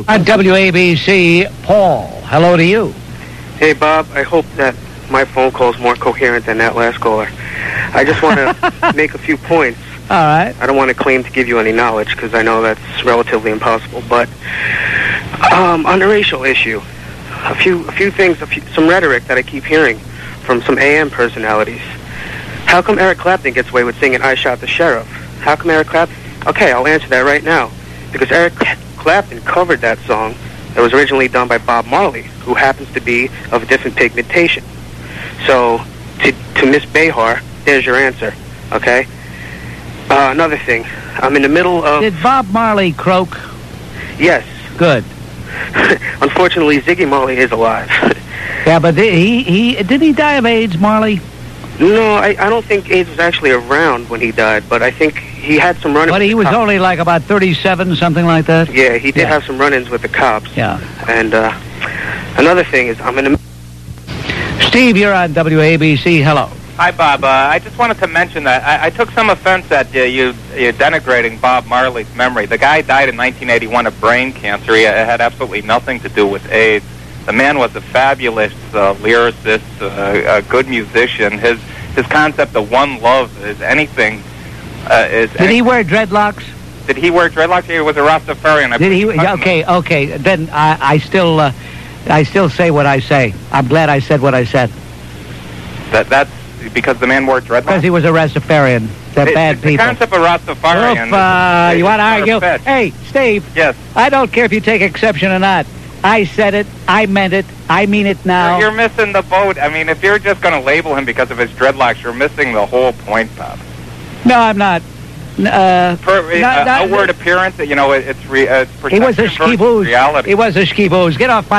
At WABC, Paul, hello to you. Hey, Bob, I hope that my phone call is more coherent than that last caller. I just want to make a few points. All right. I don't want to claim to give you any knowledge because I know that's relatively impossible. But on the racial issue, a few things, some rhetoric that I keep hearing from some AM personalities. How come Eric Clapton gets away with singing "I Shot the Sheriff"? How come Eric Clapton? Okay, I'll answer that right now. Because Eric Clapton covered that song that was originally done by Bob Marley, who happens to be of a different pigmentation. So, to Miss Behar, there's your answer, okay? Another thing, I'm in the middle of... Did Bob Marley croak? Yes. Good. Unfortunately, Ziggy Marley is alive. Yeah, but did he die of AIDS, Marley? No, I don't think AIDS was actually around when he died, but I think he had some run-ins. But he was only like about 37, something like that? Yeah, he did have some run-ins with the cops. Yeah. And another thing is, I'm in the... Steve, you're on WABC. Hello. Hi, Bob. I just wanted to mention that I took some offense at you denigrating Bob Marley's memory. The guy died in 1981 of brain cancer. It had absolutely nothing to do with AIDS. The man was a fabulous lyricist, a good musician. His concept of one love is anything. Did he wear dreadlocks? Did he wear dreadlocks? He was a Rastafarian. Did he? Okay. Then I still say what I say. I'm glad I said what I said. That's because the man wore dreadlocks? Because he was a Rastafarian. They're bad people. The concept of Rastafarian. You want to argue? Hey, Steve. Yes. I don't care if you take exception or not. I said it. I meant it. I mean it now. You're missing the boat. I mean, if you're just going to label him because of his dreadlocks, you're missing the whole point, Bob. No, I'm not. Outward appearance, it's perception versus reality. He was a ski booze. Get off my